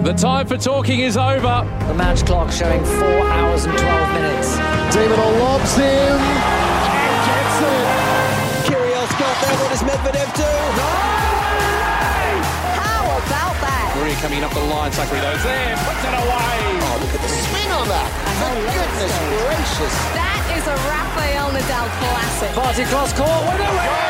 The time for talking is over. The match clock showing 4 hours and 12 minutes. Dinamo lobs him and gets it. Kyrgios got there. What does Medvedev do? No! How about that? Maria coming up the line. Sakari goes there, puts it away. Oh, look at the spin on that. Goodness gracious. That is a Rafael Nadal classic. Party cross court winner.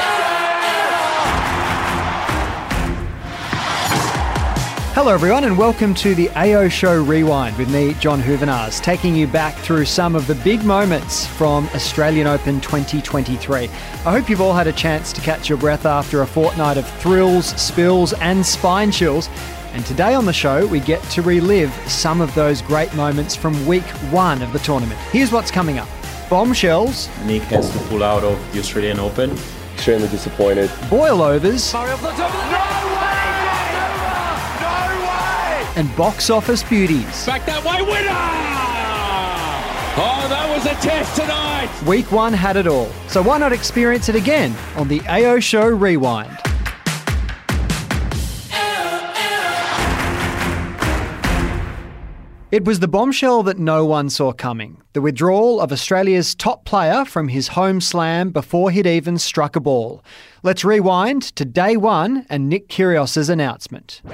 Hello everyone and welcome to the AO Show Rewind with me, John Hoovenars, taking you back through some of the big moments from Australian Open 2023. I hope you've all had a chance to catch your breath after a fortnight of thrills, spills and spine chills. And today on the show, we get to relive some of those great moments from week one of the tournament. Here's what's coming up. Bombshells. Nick has to pull out of the Australian Open. Extremely disappointed. Boil-overs. And box office beauties. Back that way, winner! Oh, that was a test tonight! Week one had it all, so why not experience it again on the AO Show Rewind? It was the bombshell that no one saw coming. The withdrawal of Australia's top player from his home slam before he'd even struck a ball. Let's rewind to day one and Nick Kyrgios' announcement.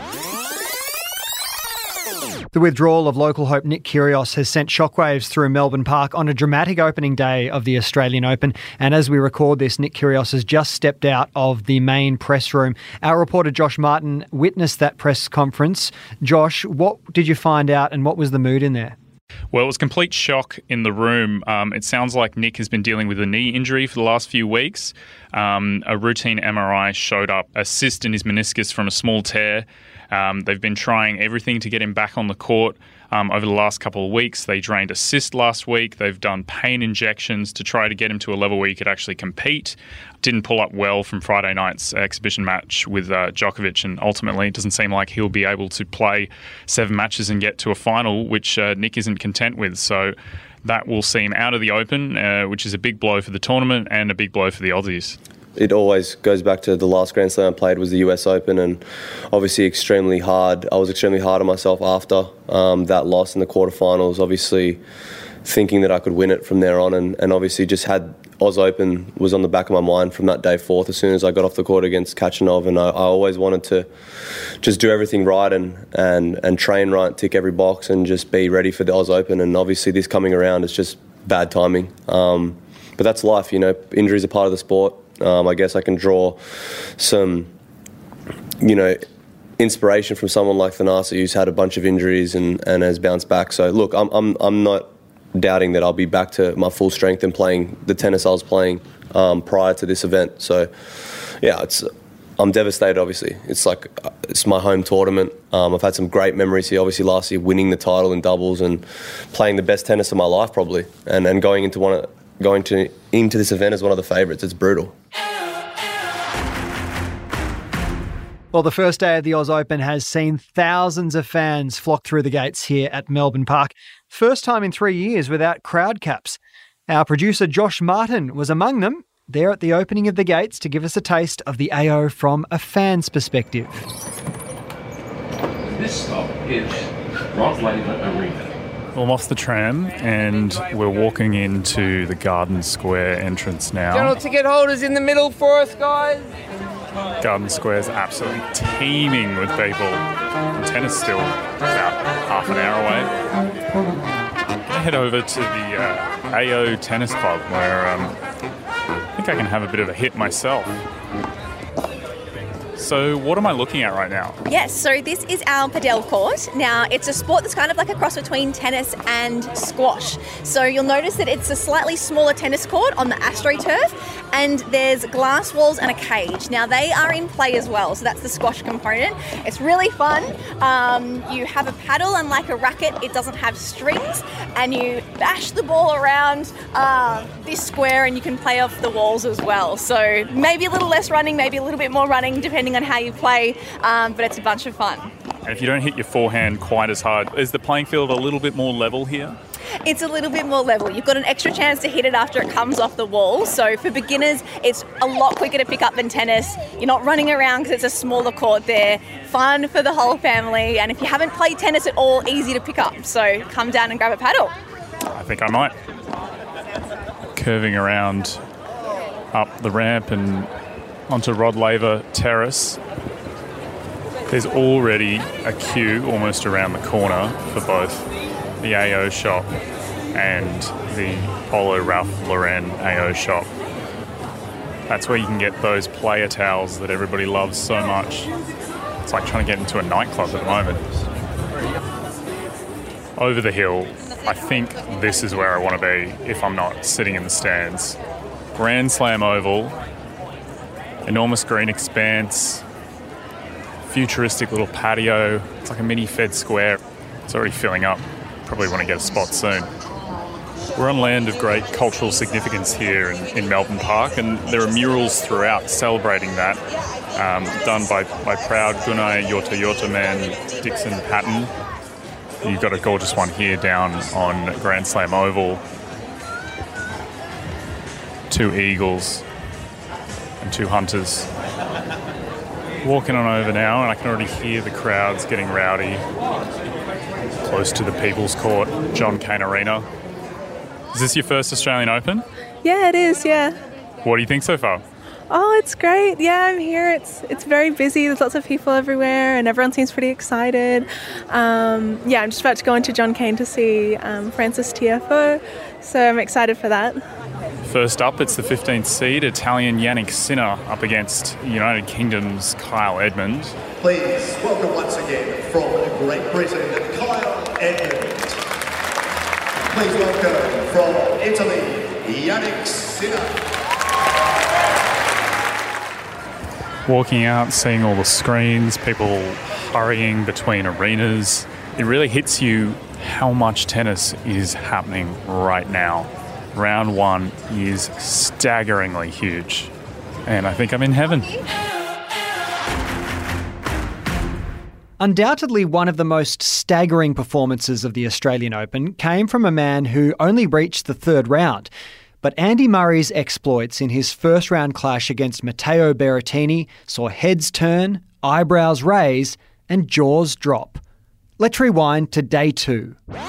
The withdrawal of local hope Nick Kyrgios has sent shockwaves through Melbourne Park on a dramatic opening day of the Australian Open. And as we record this, Nick Kyrgios has just stepped out of the main press room. Our reporter Josh Martin witnessed that press conference. Josh, what did you find out and what was the mood in there? Well, it was complete shock in the room. It sounds like Nick has been dealing with a knee injury for the last few weeks. A routine MRI showed up a cyst in his meniscus from a small tear. They've been trying everything to get him back on the court over the last couple of weeks. They drained a cyst last week. They've done pain injections to try to get him to a level where he could actually compete. Didn't pull up well from Friday night's exhibition match with Djokovic, and ultimately it doesn't seem like he'll be able to play 7 matches and get to a final, which Nick isn't content with. So that will see him out of the Open, which is a big blow for the tournament and a big blow for the Aussies. It always goes back to the last Grand Slam I played was the US Open, and obviously extremely hard. I was extremely hard on myself after that loss in the quarterfinals, obviously thinking that I could win it from there on, and obviously just had Oz Open was on the back of my mind from that day forth as soon as I got off the court against Khachanov, and I always wanted to just do everything right and train right, tick every box and just be ready for the Oz Open, and obviously this coming around is just bad timing. But that's life, you know, injuries are part of the sport. I guess I can draw some, inspiration from someone like Thanasi who's had a bunch of injuries and has bounced back. So look, I'm not doubting that I'll be back to my full strength and playing the tennis I was playing prior to this event. So yeah, I'm devastated. Obviously, it's my home tournament. I've had some great memories here. Obviously, last year winning the title in doubles and playing the best tennis of my life probably, and going into this event as one of the favourites. It's brutal. Well, the first day of the Oz Open has seen thousands of fans flock through the gates here at Melbourne Park. First time in 3 years without crowd caps. Our producer Josh Martin was among them, there at the opening of the gates to give us a taste of the AO from a fan's perspective. This stop is Rod Laver Arena. Well, I'm off the tram and we're walking into the Garden Square entrance now. General ticket holders in the middle for us, guys. Garden Square is absolutely teeming with people. And tennis still about half an hour away. I'm going to head over to the AO Tennis Club where I think I can have a bit of a hit myself. So what am I looking at right now? Yes, so this is our padel court. Now, it's a sport that's kind of like a cross between tennis and squash. So you'll notice that it's a slightly smaller tennis court on the AstroTurf, and there's glass walls and a cage. Now, they are in play as well, so that's the squash component. It's really fun. You have a paddle, and like a racket, it doesn't have strings, and you bash the ball around this square, and you can play off the walls as well. So maybe a little less running, maybe a little bit more running, depending on how you play, but it's a bunch of fun. And if you don't hit your forehand quite as hard, is the playing field a little bit more level here? It's a little bit more level. You've got an extra chance to hit it after it comes off the wall. So for beginners, it's a lot quicker to pick up than tennis. You're not running around because it's a smaller court there. Fun for the whole family. And if you haven't played tennis at all, easy to pick up. So come down and grab a paddle. I think I might. Curving around up the ramp and onto Rod Laver Terrace. There's already a queue almost around the corner for both the AO shop and the Polo Ralph Lauren AO shop. That's where you can get those player towels that everybody loves so much. It's like trying to get into a nightclub at the moment. Over the hill, I think this is where I want to be if I'm not sitting in the stands. Grand Slam Oval, enormous green expanse, futuristic little patio. It's like a mini Fed Square. It's already filling up. Probably want to get a spot soon. We're on land of great cultural significance here in Melbourne Park, and there are murals throughout celebrating that, done by proud Gunai Yorta man Dixon Patton. You've got a gorgeous one here down on Grand Slam Oval. 2 eagles and 2 hunters. Walking on over now, and I can already hear the crowds getting rowdy. Close to the People's Court, John Cain Arena. Is this your first Australian Open? Yeah, it is, yeah. What do you think so far? Oh, it's great. Yeah, I'm here. It's very busy. There's lots of people everywhere and everyone seems pretty excited. I'm just about to go into John Cain to see Frances Tiafoe, so I'm excited for that. First up, it's the 15th seed Italian Yannick Sinner up against United Kingdom's Kyle Edmund. Please welcome once again from Great Britain, Kyle Edmund. Please welcome from Italy, Yannick Sinner. Walking out, seeing all the screens, people hurrying between arenas. It really hits you how much tennis is happening right now. Round 1 is staggeringly huge. And I think I'm in heaven. Undoubtedly, one of the most staggering performances of the Australian Open came from a man who only reached the 3rd round. But Andy Murray's exploits in his first round clash against Matteo Berrettini saw heads turn, eyebrows raise, and jaws drop. Let's rewind to day 2. 3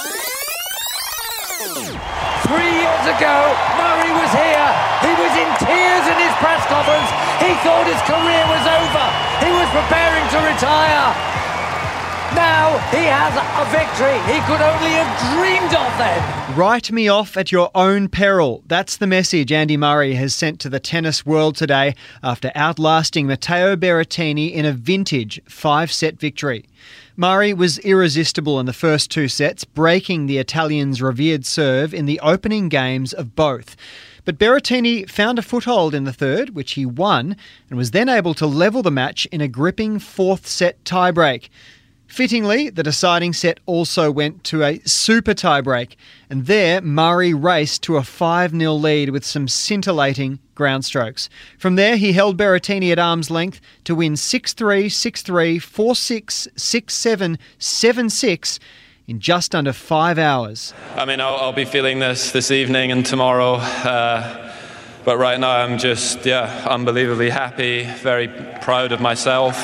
years ago, Murray was here. He was in tears in his press conference. He thought his career was over. He was preparing to retire. Now he has a victory he could only have dreamed of then. Write me off at your own peril. That's the message Andy Murray has sent to the tennis world today after outlasting Matteo Berrettini in a vintage 5-set victory. Murray was irresistible in the first 2 sets, breaking the Italian's revered serve in the opening games of both. But Berrettini found a foothold in the 3rd, which he won, and was then able to level the match in a gripping 4th set tiebreak. Fittingly, the deciding set also went to a super tiebreak, and there Murray raced to a 5-0 lead with some scintillating ground strokes. From there, he held Berrettini at arm's length to win 6-3, 6-3, 4-6, 6-7, 7-6 in just under 5 hours. I mean, I'll be feeling this evening and tomorrow, but right now I'm just, unbelievably happy, very proud of myself.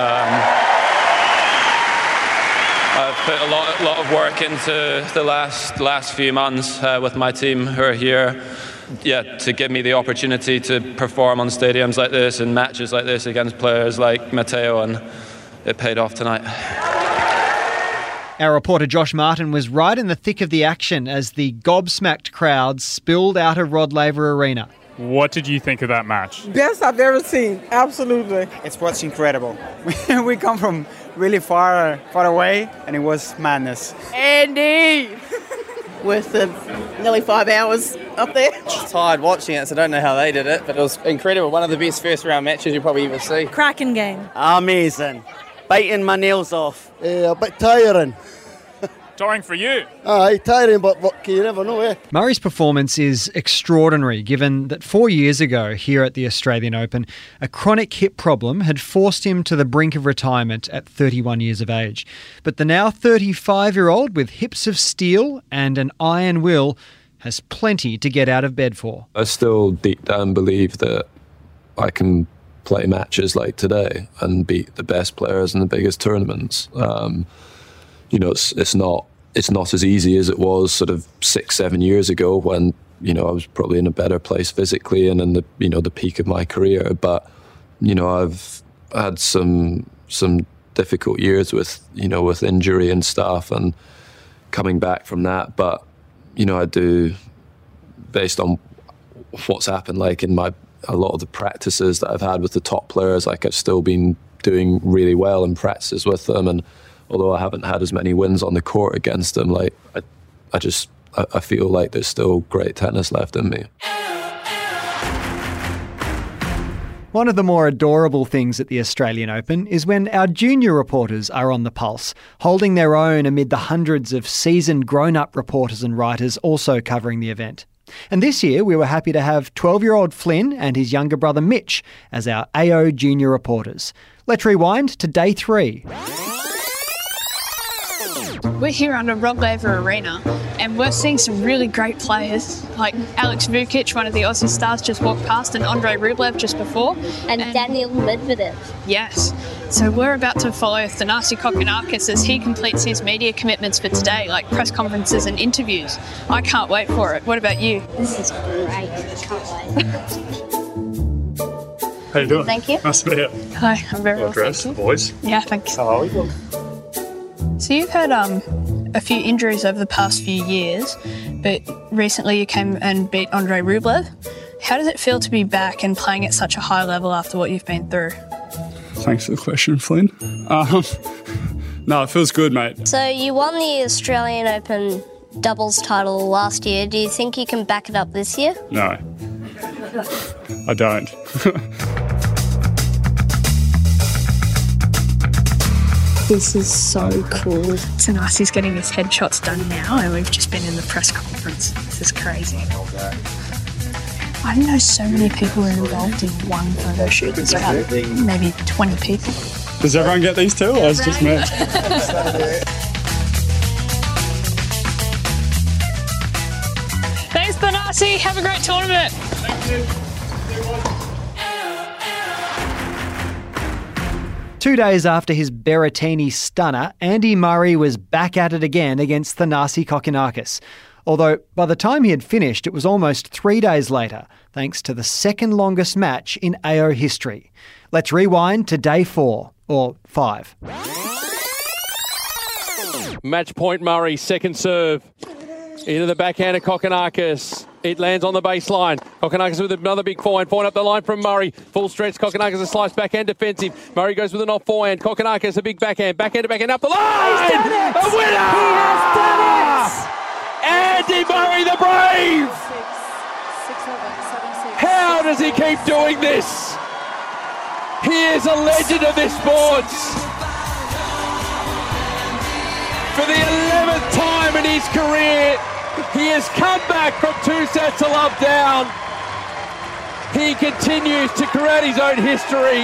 I've put a lot of work into the last few months with my team who are here, to give me the opportunity to perform on stadiums like this and matches like this against players like Matteo, and it paid off tonight. Our reporter Josh Martin was right in the thick of the action as the gobsmacked crowd spilled out of Rod Laver Arena. What did you think of that match? Best I've ever seen, absolutely. It was incredible. We come from really far away, and it was madness. Andy! Worth the nearly 5 hours up there. Tired watching it, so I don't know how they did it, but it was incredible. One of the best first round matches you'll probably ever see. Cracking game. Amazing. Biting my nails off. A bit tiring. Tiring for you. Tiring, but you never know, eh? Murray's performance is extraordinary, given that 4 years ago here at the Australian Open, a chronic hip problem had forced him to the brink of retirement at 31 years of age. But the now 35-year-old with hips of steel and an iron will has plenty to get out of bed for. I still deep down believe that I can play matches like today and beat the best players in the biggest tournaments. It's not as easy as it was sort of 6-7 years ago when I was probably in a better place physically and in the peak of my career. But I've had some difficult years with injury and stuff and coming back from that. But I do, based on what's happened, like in a lot of the practices that I've had with the top players, like I've still been doing really well in practices with them, and although I haven't had as many wins on the court against them, like I feel like there's still great tennis left in me. One of the more adorable things at the Australian Open is when our junior reporters are on the pulse, holding their own amid the hundreds of seasoned grown-up reporters and writers also covering the event. And this year we were happy to have 12-year-old Flynn and his younger brother Mitch as our AO junior reporters. Let's rewind to day 3. We're here under Rod Laver Arena and we're seeing some really great players like Alex Vukic, one of the Aussie stars, just walked past, and Andrei Rublev just before. And Daniil Medvedev. Yes. So we're about to follow Thanasi Kokkinakis as he completes his media commitments for today, like press conferences and interviews. I can't wait for it. What about you? This is great. Can't wait. How you doing? Thank you. Nice to be here. Hi, I'm very well, dressed, thank you. boys. Yeah, thanks. How are we? So you've had a few injuries over the past few years, but recently you came and beat Andrei Rublev. How does it feel to be back and playing at such a high level after what you've been through? Thanks for the question, Flynn. No, it feels good, mate. So you won the Australian Open doubles title last year. Do you think you can back it up this year? No, I don't. This is so cool. Thanasi's getting his headshots done now and we've just been in the press conference. This is crazy. I didn't know so many people were involved in one photo shoot. There's about maybe 20 people. Does everyone get these too, or it's just me? Thanks, Thanasi. Have a great tournament. Thank you. 2 days after his Berrettini stunner, Andy Murray was back at it again against Thanasi Kokkinakis. Although by the time he had finished, it was almost 3 days later, thanks to the second longest match in AO history. Let's rewind to day 4, or 5. Match point Murray, second serve. Into the backhand of Kokkinakis. It lands on the baseline. Kokkinakis with another big forehand. Point up the line from Murray. Full stretch. Kokkinakis a slice backhand defensive. Murray goes with an off forehand. Kokkinakis a big backhand. Backhand to backhand up the line. He's done it. A winner. He has done it. Andy Murray the Brave. How does he keep doing this? He is a legend of this sport. For the 11th time in his career, he has come back from 2 sets to love down. He continues to create his own history.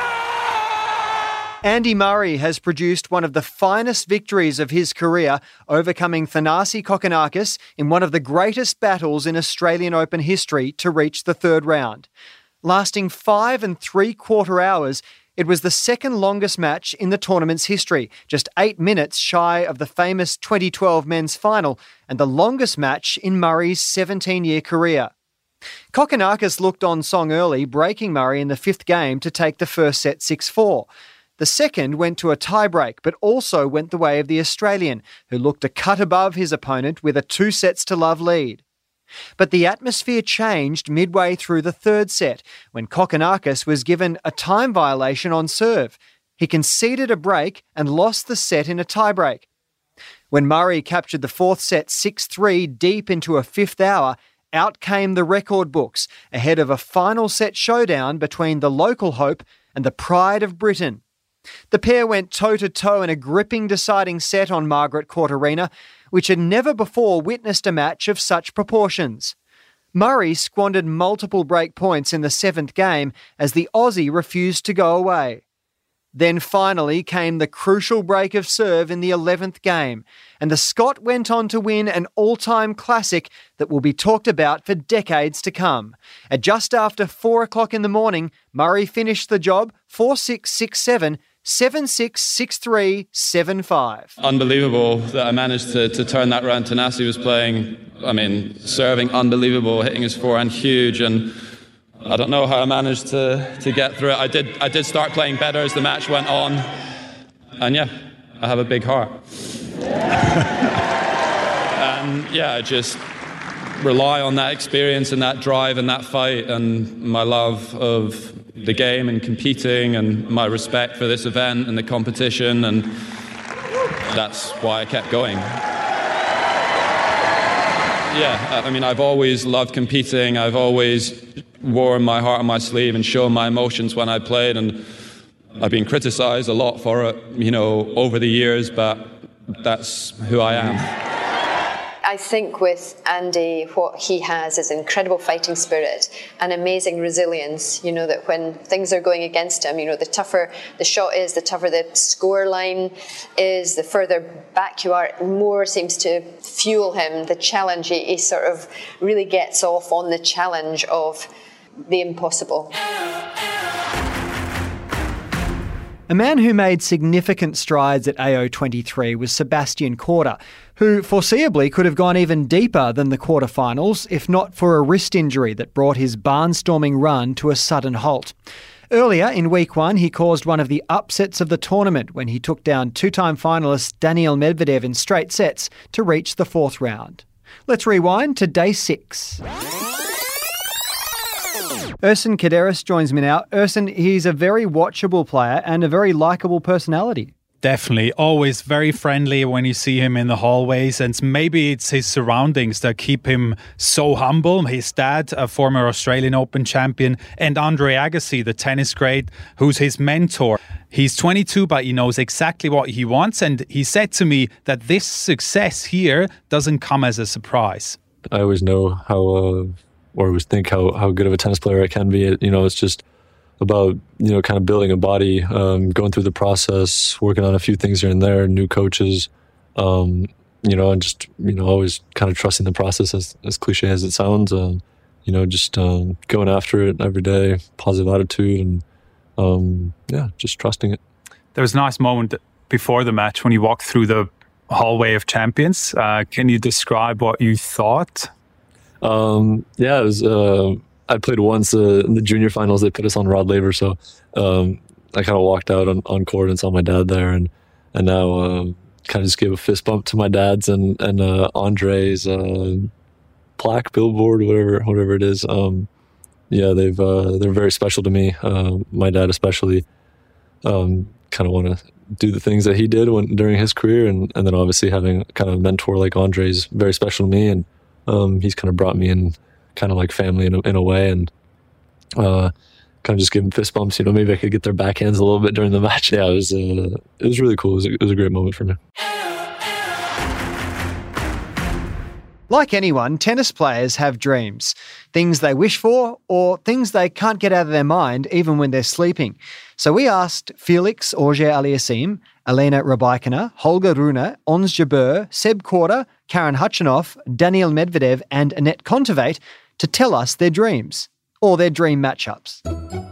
Andy Murray has produced one of the finest victories of his career, overcoming Thanasi Kokkinakis in one of the greatest battles in Australian Open history to reach the third round. Lasting 5 3/4 hours, it was the second longest match in the tournament's history, just 8 minutes shy of the famous 2012 men's final, and the longest match in Murray's 17-year career. Kokkinakis looked on song early, breaking Murray in the 5th game to take the first set 6-4. The second went to a tiebreak, but also went the way of the Australian, who looked a cut above his opponent with a 2 sets to love lead. But the atmosphere changed midway through the third set when Kokkinakis was given a time violation on serve. He conceded a break and lost the set in a tiebreak. When Murray captured the 4th set 6-3 deep into a 5th hour, out came the record books ahead of a final set showdown between the local hope and the pride of Britain. The pair went toe-to-toe in a gripping deciding set on Margaret Court Arena, which had never before witnessed a match of such proportions. Murray squandered multiple break points in the 7th game as the Aussie refused to go away. Then finally came the crucial break of serve in the 11th game, and the Scot went on to win an all-time classic that will be talked about for decades to come. At just after 4 o'clock in the morning, Murray finished the job 4-6, 6-7, 7-6, 6-3, 7-5. Unbelievable that I managed to turn that round. Tanasi was playing, serving unbelievable, hitting his forehand huge, and I don't know how I managed to get through it. I did start playing better as the match went on, and yeah, I have a big heart. And yeah, I just rely on that experience and that drive and that fight and my love of the game and competing and my respect for this event and the competition, and that's why I kept going. Yeah, I've always loved competing. I've always worn my heart on my sleeve and shown my emotions when I played, and I've been criticised a lot for it, over the years, but that's who I am. I think with Andy, what he has is incredible fighting spirit and amazing resilience, that when things are going against him, the tougher the shot is, the tougher the score line is, the further back you are, more seems to fuel him. The challenge, he sort of really gets off on the challenge of the impossible. A man who made significant strides at AO23 was Sebastian Korda, who foreseeably could have gone even deeper than the quarterfinals if not for a wrist injury that brought his barnstorming run to a sudden halt. Earlier in week 1, he caused one of the upsets of the tournament when he took down two-time finalist Daniil Medvedev in straight sets to reach the 4th round. Let's rewind to day 6. Ersin Kaderis joins me now. Ersin, he's a very watchable player and a very likeable personality. Definitely. Always very friendly when you see him in the hallways, and maybe it's his surroundings that keep him so humble. His dad, a former Australian Open champion, and Andre Agassi, the tennis great, who's his mentor. He's 22, but he knows exactly what he wants, and he said to me that this success here doesn't come as a surprise. I always know how good of a tennis player I can be. It's just about, kind of building a body, going through the process, working on a few things here and there, new coaches, and just, always kind of trusting the process as cliche as it sounds, just going after it every day, positive attitude, and just trusting it. There was a nice moment before the match when you walked through the hallway of champions. Can you describe what you thought? It was, I played once in the junior finals. They put us on Rod Laver, so I kind of walked out on court and saw my dad there, and now kind of just gave a fist bump to my dad's and Andre's plaque, billboard, whatever it is. They're very special to me. My dad especially. Kind of want to do the things that he did during his career, and then obviously having kind of a mentor like Andre is very special to me, and he's kind of brought me in kind of like family in a way, and kind of just give them fist bumps. Maybe I could get their backhands a little bit during the match. Yeah, it was really cool. It was a great moment for me. Like anyone, tennis players have dreams, things they wish for or things they can't get out of their mind even when they're sleeping. So we asked Felix Auger-Aliassime, Elena Rybakina, Holger Rune, Ons Jabeur, Seb Korda, Karen Khachanov, Daniil Medvedev and Anett Kontaveit to tell us their dreams, or their dream matchups.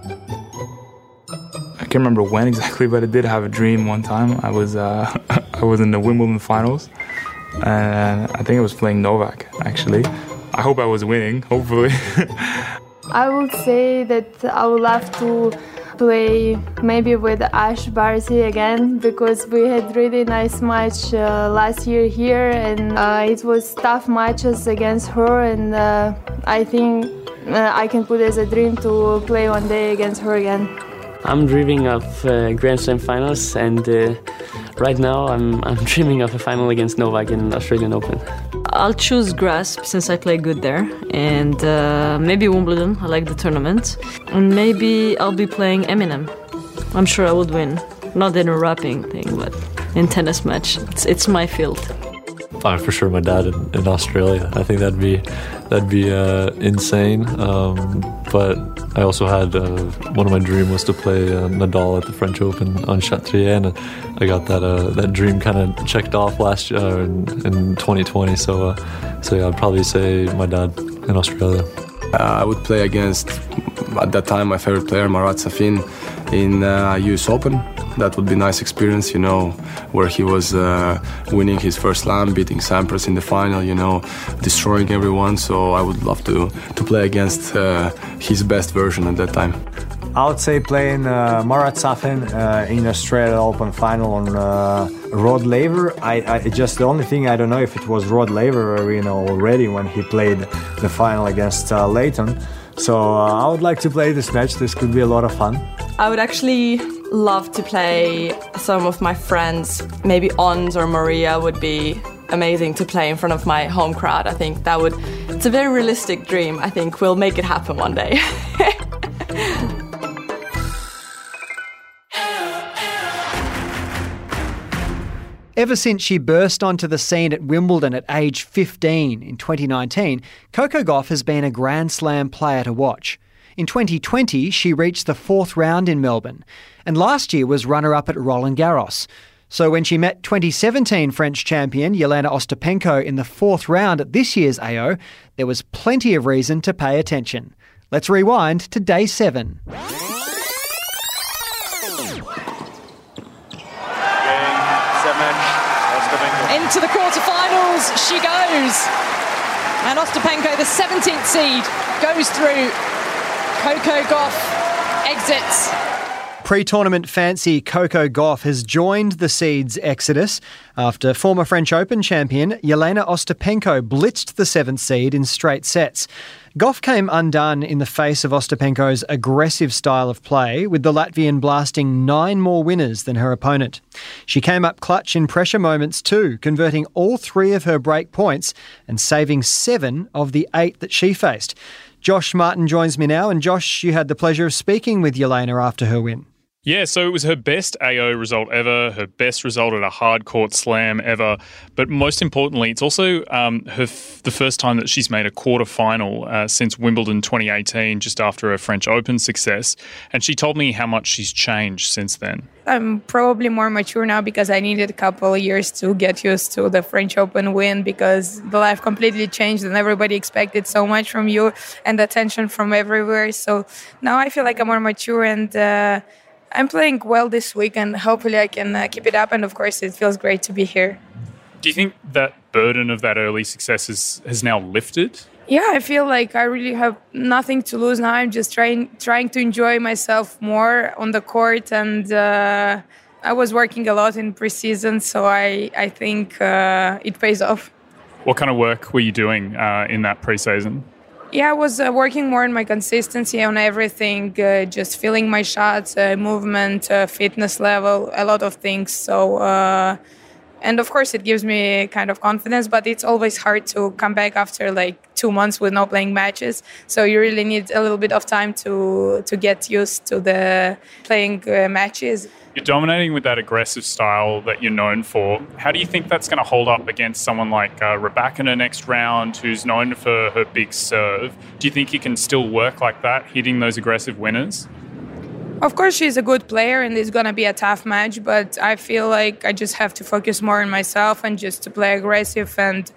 I can't remember when exactly, but I did have a dream one time. I was in the Wimbledon finals, and I think I was playing Novak, actually. I hope I was winning, hopefully. I would say that I would love to play maybe with Ash Barty again, because we had really nice match last year here, and it was tough matches against her, and I think I can put it as a dream to play one day against her again. I'm dreaming of Grand Slam finals, and right now I'm dreaming of a final against Novak in Australian Open. I'll choose grass since I play good there, and maybe Wimbledon. I like the tournament, and maybe I'll be playing Eminem. I'm sure I would win. not in a rapping thing, but in tennis match. It's my field. For sure, my dad in Australia. I think that'd be insane. But I also had one of my dreams was to play Nadal at the French Open on Chatrier, and I got that dream kind of checked off last year in 2020. So yeah, I'd probably say my dad in Australia. I would play against, at that time, my favorite player, Marat Safin, in US Open. That would be a nice experience, where he was winning his first slam, beating Sampras in the final, destroying everyone. So I would love to play against his best version at that time. I would say playing Marat Safin in Australia Open final on Rod Laver. I just the only thing I don't know if it was Rod Laver arena already when he played the final against Leighton. So I would like to play this match. This could be a lot of fun. I would actually love to play some of my friends. Maybe Ons or Maria would be amazing to play in front of my home crowd. I think it's a very realistic dream. I think we'll make it happen one day. Ever since she burst onto the scene at Wimbledon at age 15 in 2019, Coco Gauff has been a Grand Slam player to watch. In 2020, she reached the 4th round in Melbourne, and last year was runner-up at Roland Garros. So when she met 2017 French champion Jelena Ostapenko in the 4th round at this year's AO, there was plenty of reason to pay attention. Let's rewind to day 7. Into the quarterfinals she goes. And Ostapenko, the 17th seed, goes through. Coco Gauff exits. Pre-tournament fancy Coco Gauff has joined the seeds exodus after former French Open champion Jelena Ostapenko blitzed the 7th seed in straight sets. Gauff came undone in the face of Ostapenko's aggressive style of play, with the Latvian blasting 9 more winners than her opponent. She came up clutch in pressure moments too, converting all 3 of her break points and saving 7 of the 8 that she faced. Josh Martin joins me now, and Josh, you had the pleasure of speaking with Jelena after her win. Yeah, so it was her best AO result ever, her best result at a hard court slam ever, but most importantly, it's also the first time that she's made a quarterfinal since Wimbledon 2018, just after her French Open success, and she told me how much she's changed since then. I'm probably more mature now because I needed a couple of years to get used to the French Open win, because the life completely changed and everybody expected so much from you and attention from everywhere. So now I feel like I'm more mature, and I'm playing well this week, and hopefully I can keep it up. And of course, it feels great to be here. Do you think that burden of that early success has now lifted? Yeah, I feel like I really have nothing to lose now. I'm just trying to enjoy myself more on the court, and I was working a lot in preseason, so I think it pays off. What kind of work were you doing in that preseason? Yeah, I was working more on my consistency on everything, just feeling my shots, movement, fitness level, a lot of things. So, and of course, it gives me kind of confidence, but it's always hard to come back after like 2 months with no playing matches. So you really need a little bit of time to get used to the playing matches. You're dominating with that aggressive style that you're known for. How do you think that's going to hold up against someone like Rybakina next round, who's known for her big serve? Do you think you can still work like that, hitting those aggressive winners? Of course, she's a good player and it's going to be a tough match, but I feel like I just have to focus more on myself and just to play aggressive and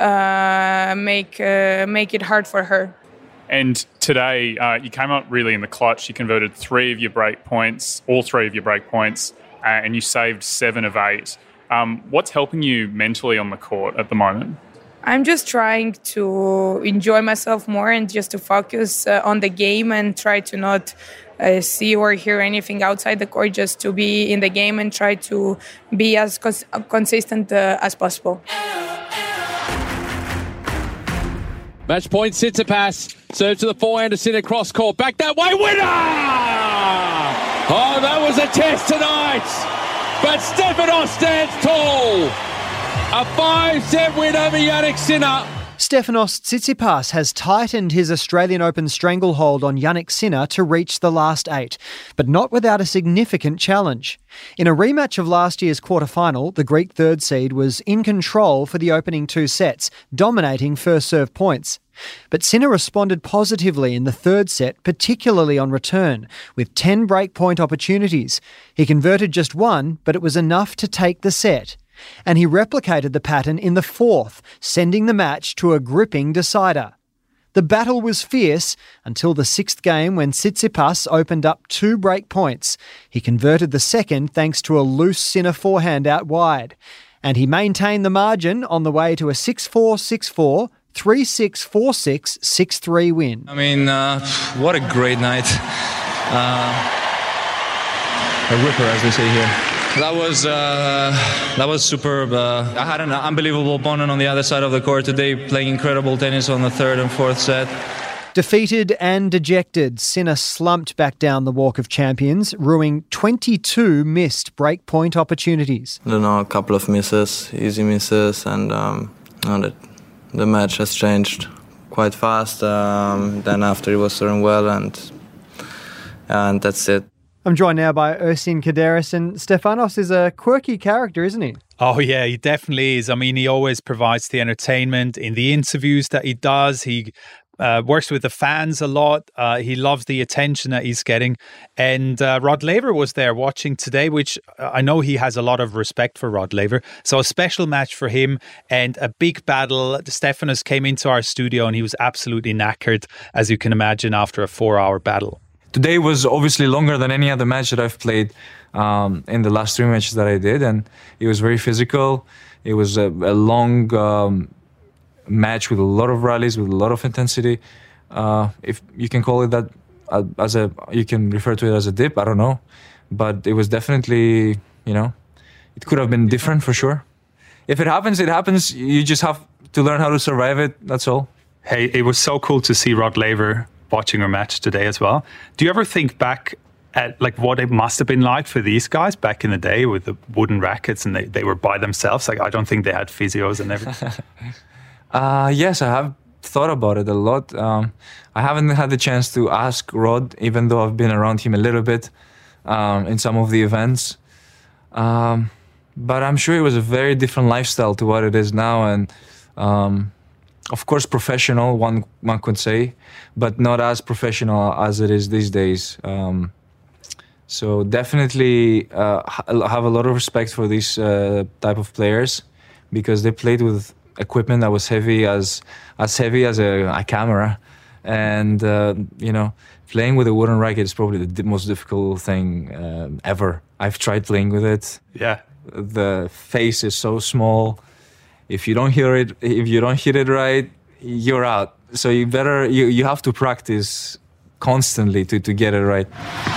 make it hard for her. And today, you came up really in the clutch. You converted 3 of your break points, all 3 of your break points, and you saved 7 of 8. What's helping you mentally on the court at the moment? I'm just trying to enjoy myself more and just to focus on the game and try to not see or hear anything outside the court, just to be in the game and try to be as consistent as possible. Match point, Tsitsipas. Serve to the forehand to Sinner, cross court. Back that way, winner! Oh, that was a test tonight. But Stefanos stands tall. A 5-set win over Jannik Sinner. Stefanos Tsitsipas has tightened his Australian Open stranglehold on Jannik Sinner to reach the last 8, but not without a significant challenge. In a rematch of last year's quarter-final, the Greek third seed was in control for the opening 2 sets, dominating first-serve points. But Sinner responded positively in the third set, particularly on return, with 10 breakpoint opportunities. He converted just 1, but it was enough to take the set. And he replicated the pattern in the fourth, sending the match to a gripping decider. The battle was fierce until the 6th game when Tsitsipas opened up 2 break points. He converted the second thanks to a loose Sinner forehand out wide. And he maintained the margin on the way to a 6-4, 6-4, 3-6, 4-6, 6-3 win. I mean, what a great night. A ripper, as they say here. That was superb. I had an unbelievable opponent on the other side of the court today, playing incredible tennis on the third and fourth set. Defeated and dejected, Sinner slumped back down the Walk of Champions, ruining 22 missed breakpoint opportunities. I don't know, a couple of misses, easy misses, and the match has changed quite fast. Then after it was turning well, and that's it. I'm joined now by Ersin Kaderis, and Stefanos is a quirky character, isn't he? Oh, yeah, he definitely is. I mean, he always provides the entertainment in the interviews that he does. He works with the fans a lot. He loves the attention that he's getting. And Rod Laver was there watching today, which I know he has a lot of respect for Rod Laver. So a special match for him and a big battle. Stefanos came into our studio and he was absolutely knackered, as you can imagine, after a 4-hour battle. Today was obviously longer than any other match that I've played in the last 3 matches that I did, and it was very physical. It was a long match with a lot of rallies, with a lot of intensity. If you can call it that, you can refer to it as a dip, I don't know. But it was definitely, it could have been different for sure. If it happens, it happens. You just have to learn how to survive it, that's all. Hey, it was so cool to see Rod Laver watching our match today as well. Do you ever think back at what it must have been like for these guys back in the day with the wooden rackets and they were by themselves? I don't think they had physios and everything. Yes, I have thought about it a lot. I haven't had the chance to ask Rod, even though I've been around him a little bit in some of the events. But I'm sure it was a very different lifestyle to what it is now, and of course, professional, one could say, but not as professional as it is these days. So definitely have a lot of respect for these type of players, because they played with equipment that was heavy as heavy as a camera. And, playing with a wooden racket is probably the most difficult thing ever. I've tried playing with it. Yeah. The face is so small. If you don't hit it right, you're out. So you have to practice constantly to get it right.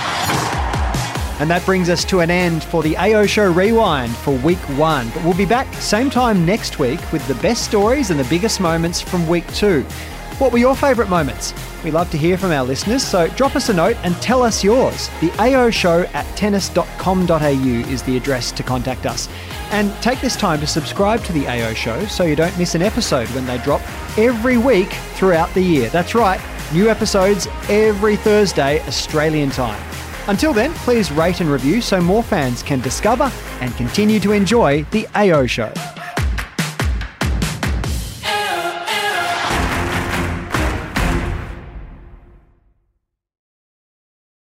And that brings us to an end for the AO Show Rewind for Week 1. But we'll be back same time next week with the best stories and the biggest moments from Week 2. What were your favourite moments? We love to hear from our listeners, so drop us a note and tell us yours. The AO Show at tennis.com.au is the address to contact us. And take this time to subscribe to the AO Show so you don't miss an episode when they drop every week throughout the year. That's right, new episodes every Thursday, Australian time. Until then, please rate and review so more fans can discover and continue to enjoy the AO Show.